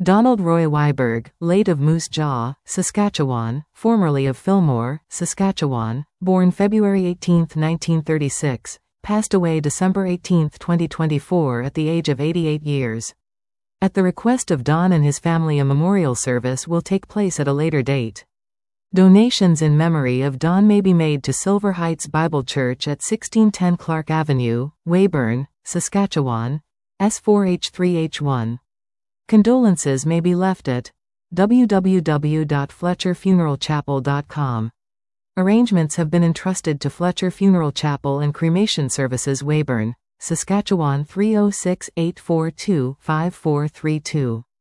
Donald Roy Weiberg, late of Moose Jaw, Saskatchewan, formerly of Fillmore, Saskatchewan, born February 18, 1936, passed away December 18, 2024 at the age of 88 years. At the request of Don and his family, a memorial service will take place at a later date. Donations in memory of Don may be made to Silver Heights Bible Church at 1610 Clark Avenue, Weyburn, Saskatchewan, S4H3H1. Condolences may be left at www.fletcherfuneralchapel.com. Arrangements have been entrusted to Fletcher Funeral Chapel and Cremation Services, Weyburn, Saskatchewan 306-842-5432.